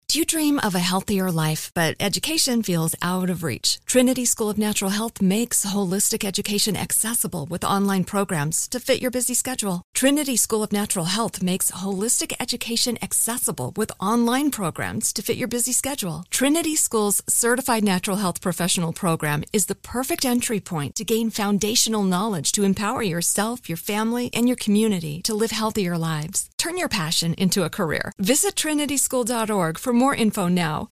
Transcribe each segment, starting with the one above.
Do you dream of a healthier life, but education feels out of reach? Trinity School of Natural Health makes holistic education accessible with online programs to fit your busy schedule. Trinity School of Natural Health makes holistic education accessible with online programs to fit your busy schedule. Trinity School's Certified Natural Health Professional Program is the perfect entry point to gain foundational knowledge to empower yourself, your family, and your community to live healthier lives. Turn your passion into a career. Visit trinityschool.org for more info now.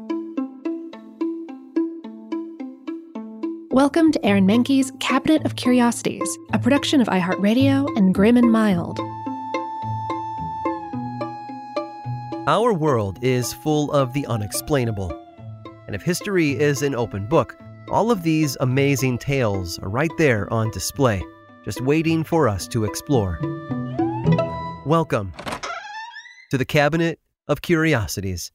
Welcome to Aaron Mahnke's Cabinet of Curiosities, a production of iHeartRadio and Grim and Mild. Our world is full of the unexplainable. And if history is an open book, all of these amazing tales are right there on display, just waiting for us to explore. Welcome to the Cabinet of Curiosities.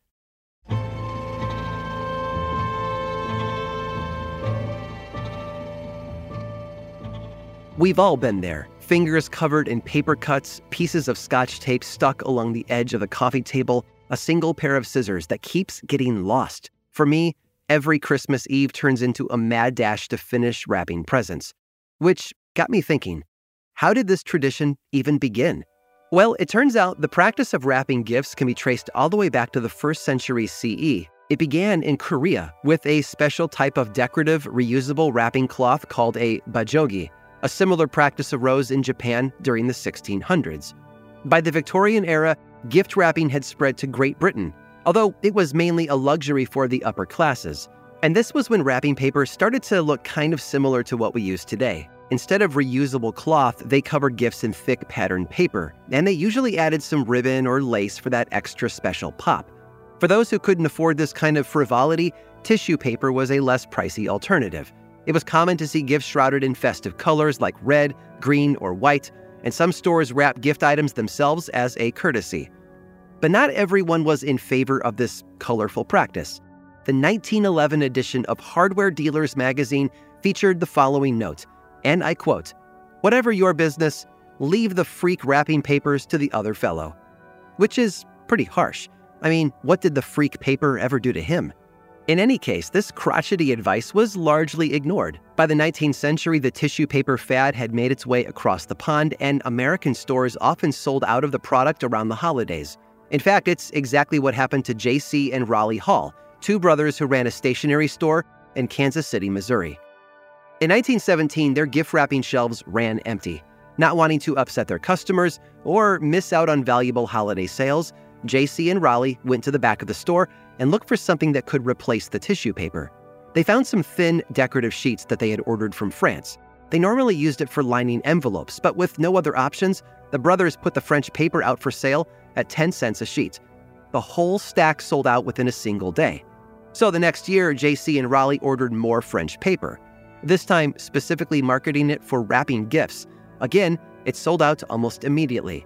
We've all been there, fingers covered in paper cuts, pieces of Scotch tape stuck along the edge of the coffee table, a single pair of scissors that keeps getting lost. For me, every Christmas Eve turns into a mad dash to finish wrapping presents. Which got me thinking, how did this tradition even begin? Well, it turns out the practice of wrapping gifts can be traced all the way back to the 1st century CE. It began in Korea with a special type of decorative, reusable wrapping cloth called a bajogi. A similar practice arose in Japan during the 1600s. By the Victorian era, gift wrapping had spread to Great Britain, although it was mainly a luxury for the upper classes. And this was when wrapping paper started to look kind of similar to what we use today. Instead of reusable cloth, they covered gifts in thick patterned paper, and they usually added some ribbon or lace for that extra special pop. For those who couldn't afford this kind of frivolity, tissue paper was a less pricey alternative. It was common to see gifts shrouded in festive colors like red, green, or white, and some stores wrapped gift items themselves as a courtesy. But not everyone was in favor of this colorful practice. The 1911 edition of Hardware Dealers magazine featured the following note, and I quote, "Whatever your business, leave the freak wrapping papers to the other fellow." Which is pretty harsh. I mean, what did the freak paper ever do to him? In any case, this crotchety advice was largely ignored. By the 19th century, the tissue paper fad had made its way across the pond, and American stores often sold out of the product around the holidays. In fact, it's exactly what happened to J.C. and Raleigh Hall, two brothers who ran a stationery store in Kansas City, Missouri. In 1917, their gift wrapping shelves ran empty. Not wanting to upset their customers or miss out on valuable holiday sales, J.C. and Raleigh went to the back of the store and looked for something that could replace the tissue paper. They found some thin, decorative sheets that they had ordered from France. They normally used it for lining envelopes, but with no other options, the brothers put the French paper out for sale at 10 cents a sheet. The whole stack sold out within a single day. So the next year, J.C. and Raleigh ordered more French paper, this time specifically marketing it for wrapping gifts. Again, it sold out almost immediately.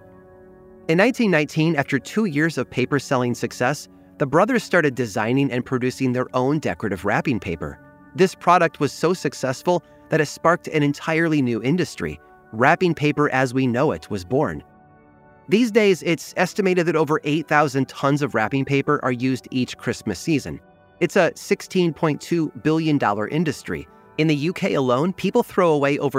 In 1919, after 2 years of paper selling success, the brothers started designing and producing their own decorative wrapping paper. This product was so successful that it sparked an entirely new industry. Wrapping paper as we know it was born. These days, it's estimated that over 8,000 tons of wrapping paper are used each Christmas season. It's a $16.2 billion industry. In the UK alone, people throw away over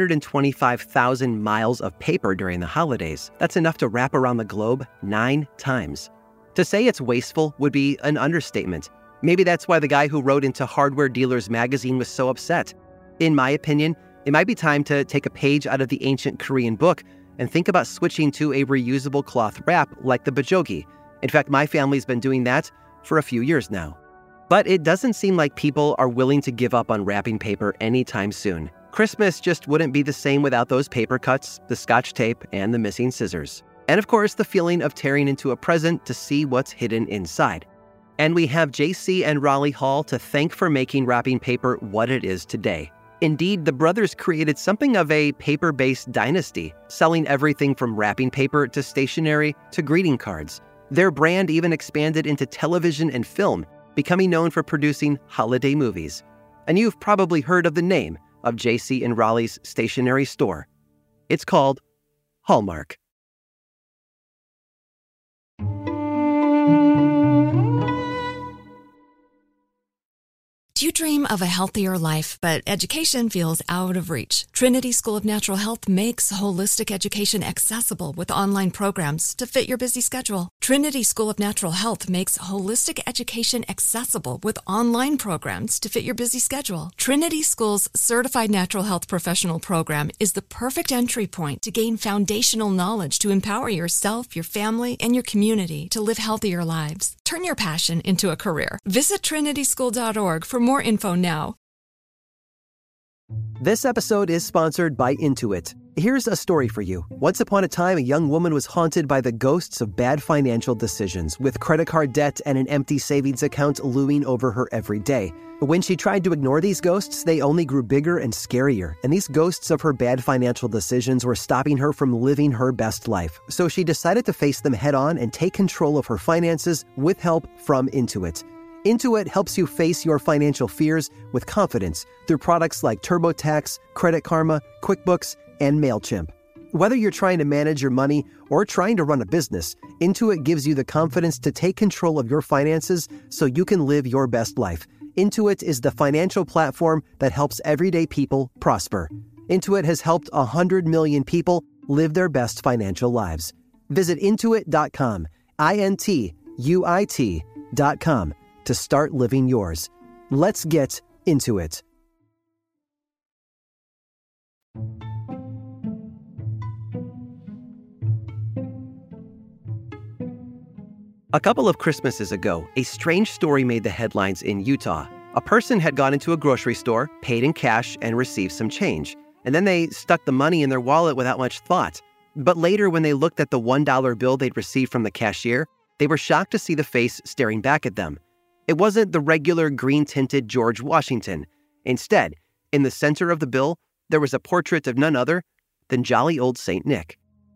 225,000 miles of paper during the holidays. That's enough to wrap around the globe 9 times. To say it's wasteful would be an understatement. Maybe that's why the guy who wrote into Hardware Dealers magazine was so upset. In my opinion, it might be time to take a page out of the ancient Korean book and think about switching to a reusable cloth wrap like the bajogi. In fact, my family's been doing that for a few years now. But it doesn't seem like people are willing to give up on wrapping paper anytime soon. Christmas just wouldn't be the same without those paper cuts, the Scotch tape, and the missing scissors. And of course, the feeling of tearing into a present to see what's hidden inside. And we have J.C. and Raleigh Hall to thank for making wrapping paper what it is today. Indeed, the brothers created something of a paper-based dynasty, selling everything from wrapping paper to stationery to greeting cards. Their brand even expanded into television and film, becoming known for producing holiday movies. And you've probably heard of the name of J.C. and Raleigh's stationery store. It's called Hallmark. you dream of a healthier life, but education feels out of reach? Trinity School of Natural Health makes holistic education accessible with online programs to fit your busy schedule. Trinity School of Natural Health makes holistic education accessible with online programs to fit your busy schedule. Trinity School's Certified Natural Health Professional Program is the perfect entry point to gain foundational knowledge to empower yourself, your family, and your community to live healthier lives. Turn your passion into a career. Visit trinityschool.org for more info now. This episode is sponsored by Intuit. Here's a story for you. Once upon a time, a young woman was haunted by the ghosts of bad financial decisions, with credit card debt and an empty savings account looming over her every day. When she tried to ignore these ghosts, they only grew bigger and scarier, and these ghosts of her bad financial decisions were stopping her from living her best life. So she decided to face them head on and take control of her finances with help from Intuit. Intuit helps you face your financial fears with confidence through products like TurboTax, Credit Karma, QuickBooks, and MailChimp. Whether you're trying to manage your money or trying to run a business, Intuit gives you the confidence to take control of your finances so you can live your best life. Intuit is the financial platform that helps everyday people prosper. Intuit has helped 100 million people live their best financial lives. Visit Intuit.com, Intuit.com, to start living yours. Let's get into it. A couple of Christmases ago, a strange story made the headlines in Utah. A person had gone into a grocery store, paid in cash, and received some change. And then they stuck the money in their wallet without much thought. But later, when they looked at the $1 bill they'd received from the cashier, they were shocked to see the face staring back at them. It wasn't the regular green-tinted George Washington. Instead, in the center of the bill, there was a portrait of none other than jolly old Saint Nick.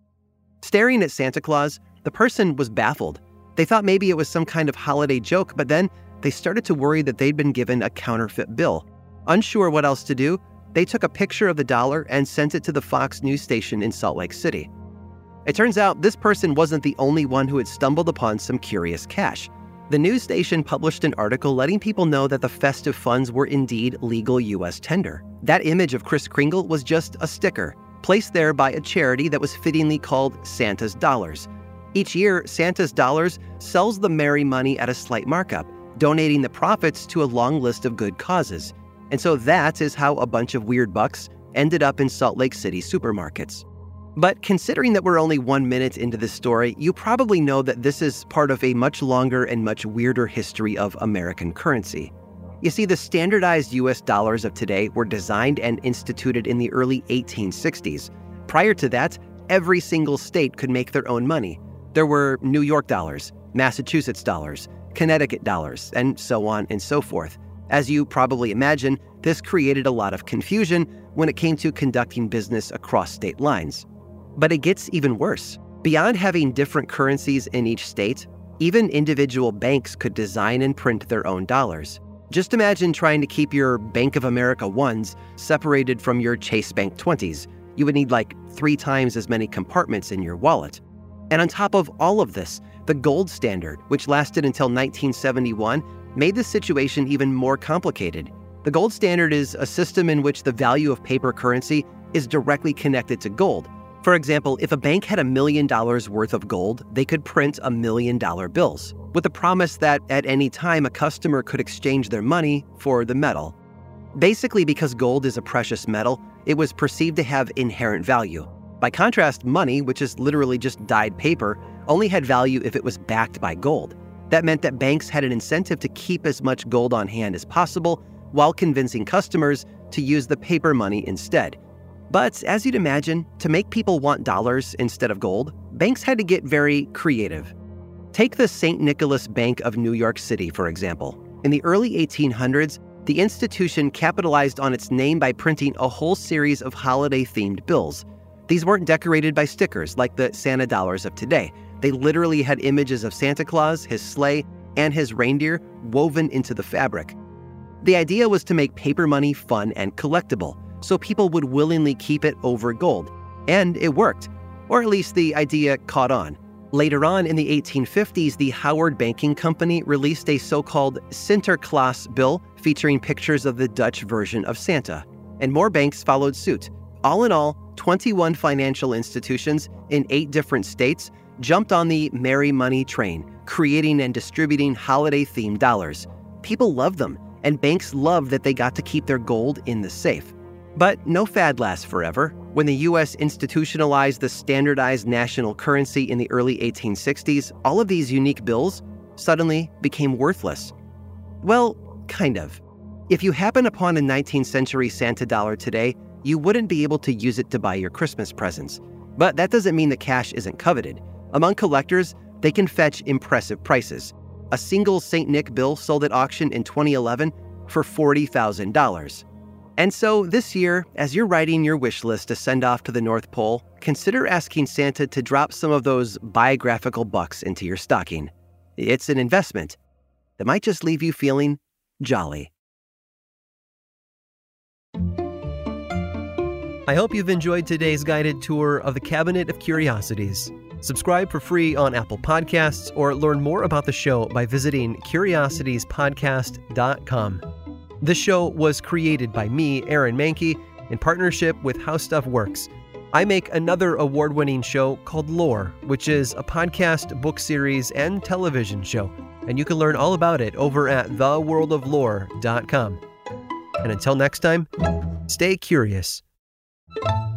Staring at Santa Claus, the person was baffled. They thought maybe it was some kind of holiday joke, but then they started to worry that they'd been given a counterfeit bill. Unsure what else to do, they took a picture of the dollar and sent it to the Fox News station in Salt Lake City. It turns out this person wasn't the only one who had stumbled upon some curious cash. The news station published an article letting people know that the festive funds were indeed legal U.S. tender. That image of Kris Kringle was just a sticker, placed there by a charity that was fittingly called Santa's Dollars. Each year, Santa's Dollars sells the merry money at a slight markup, donating the profits to a long list of good causes. And so that is how a bunch of weird bucks ended up in Salt Lake City supermarkets. But considering that we're only 1 minute into this story, you probably know that this is part of a much longer and much weirder history of American currency. You see, the standardized US dollars of today were designed and instituted in the early 1860s. Prior to that, every single state could make their own money. There were New York dollars, Massachusetts dollars, Connecticut dollars, and so on and so forth. As you probably imagine, this created a lot of confusion when it came to conducting business across state lines. But it gets even worse. Beyond having different currencies in each state, even individual banks could design and print their own dollars. Just imagine trying to keep your Bank of America 1s separated from your Chase Bank 20s. You would need like 3 times as many compartments in your wallet. And on top of all of this, the gold standard, which lasted until 1971, made the situation even more complicated. The gold standard is a system in which the value of paper currency is directly connected to gold. For example, if a bank had $1 million worth of gold, they could print $1 million bills, with the promise that at any time a customer could exchange their money for the metal. Basically, because gold is a precious metal, it was perceived to have inherent value. By contrast, money, which is literally just dyed paper, only had value if it was backed by gold. That meant that banks had an incentive to keep as much gold on hand as possible while convincing customers to use the paper money instead. But as you'd imagine, to make people want dollars instead of gold, banks had to get very creative. Take the St. Nicholas Bank of New York City, for example. In the early 1800s, the institution capitalized on its name by printing a whole series of holiday-themed bills. These weren't decorated by stickers like the Santa dollars of today. They literally had images of Santa Claus, his sleigh, and his reindeer woven into the fabric. The idea was to make paper money fun and collectible, so people would willingly keep it over gold. And it worked. Or at least the idea caught on. Later on in the 1850s, the Howard Banking Company released a so-called Sinterklaas bill featuring pictures of the Dutch version of Santa, and more banks followed suit. All in all, 21 financial institutions in 8 different states jumped on the Merry Money train, creating and distributing holiday-themed dollars. People loved them, and banks loved that they got to keep their gold in the safe. But no fad lasts forever. When the U.S. institutionalized the standardized national currency in the early 1860s, all of these unique bills suddenly became worthless. Well, kind of. If you happen upon a 19th century Santa dollar today, you wouldn't be able to use it to buy your Christmas presents. But that doesn't mean the cash isn't coveted. Among collectors, they can fetch impressive prices. A single St. Nick bill sold at auction in 2011 for $40,000. And so this year, as you're writing your wish list to send off to the North Pole, consider asking Santa to drop some of those biographical bucks into your stocking. It's an investment that might just leave you feeling jolly. I hope you've enjoyed today's guided tour of the Cabinet of Curiosities. Subscribe for free on Apple Podcasts or learn more about the show by visiting curiositiespodcast.com. This show was created by me, Aaron Mahnke, in partnership with How Stuff Works. I make another award-winning show called Lore, which is a podcast, book series, and television show, and you can learn all about it over at theworldoflore.com. And until next time, stay curious.